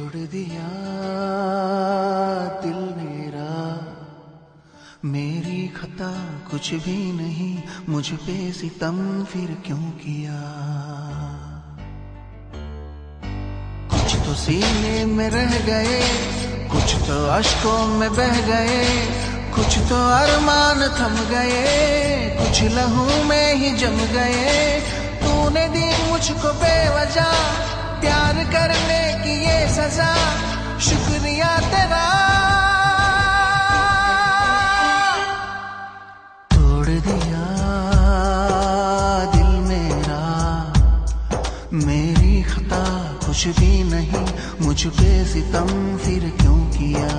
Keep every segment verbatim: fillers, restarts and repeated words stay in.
तोड़ दिया दिल मेरा, मेरी खता कुछ भी नहीं, मुझ पे सितम फिर क्यों किया। कुछ तो सीने में रह गए, कुछ तो अश्कों में बह गए, कुछ तो अरमान थम गए, कुछ लहू में ही जम गए। तूने दी मुझको बेवजह प्यार करने की ये सजा, शुक्रिया तेरा। तोड़ दिया दिल मेरा, मेरी खता कुछ भी नहीं, मुझ पे सितम फिर क्यों किया।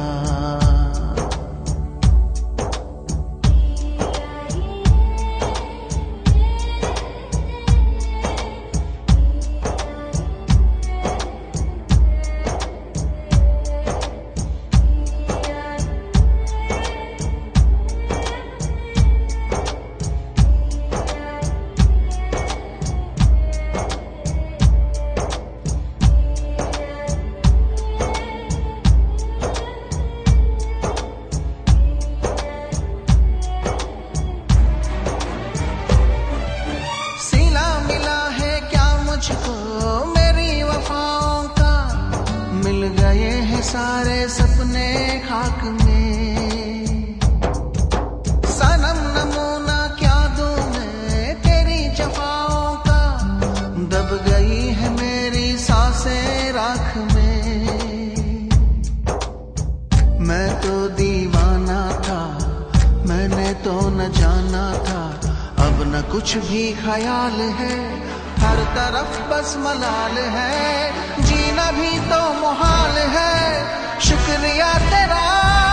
मेरी वफाओं का मिल गए हैं सारे सपने खाक में। सनम नमूना क्या दूं मैं तेरी जफाओं का, दब गई है मेरी सांसें राख में। मैं तो दीवाना था, मैंने तो न जाना था, अब न कुछ भी ख्याल है, हर तरफ बस मलाल है, जीना भी तो मुहाल है, शुक्रिया तेरा।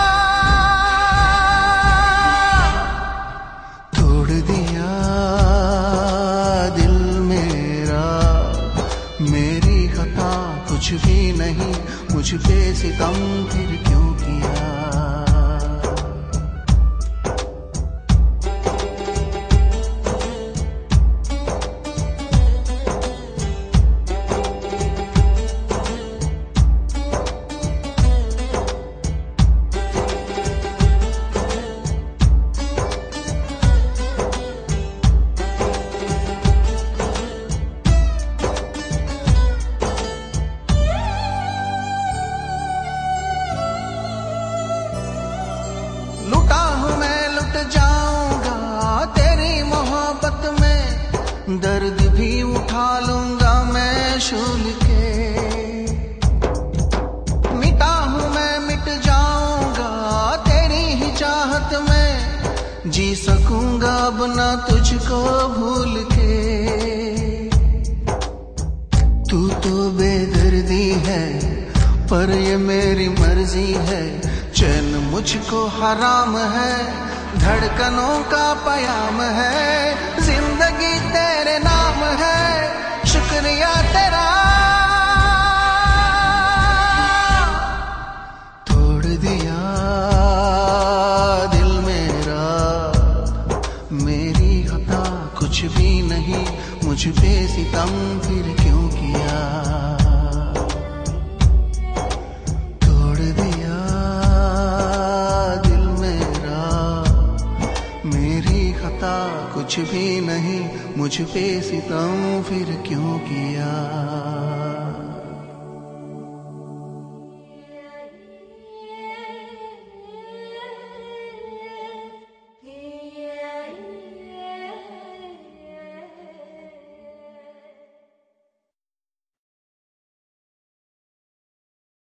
तोड़ दिया दिल मेरा, मेरी खता कुछ भी नहीं, मुझ पे सितम फिर क्यों किया। लुटा हूँ मैं लुट जाऊंगा तेरी मोहब्बत में, दर्द भी उठा लूंगा मैं शूल के। मिटा हूँ मैं मिट जाऊंगा तेरी ही चाहत में, जी सकूंगा अब ना तुझको भूल के। तू तो बेदर्दी है पर ये मेरी मर्जी है, चैन मुझको हराम है, धड़कनों का पयाम है, जिंदगी तेरे नाम है, शुक्रिया तेरा। तोड़ दिया दिल मेरा, मेरी खता कुछ भी नहीं, मुझ पे सितम फिर क्यों किया। कुछ भी नहीं, मुझ पे सितम फिर क्यों किया।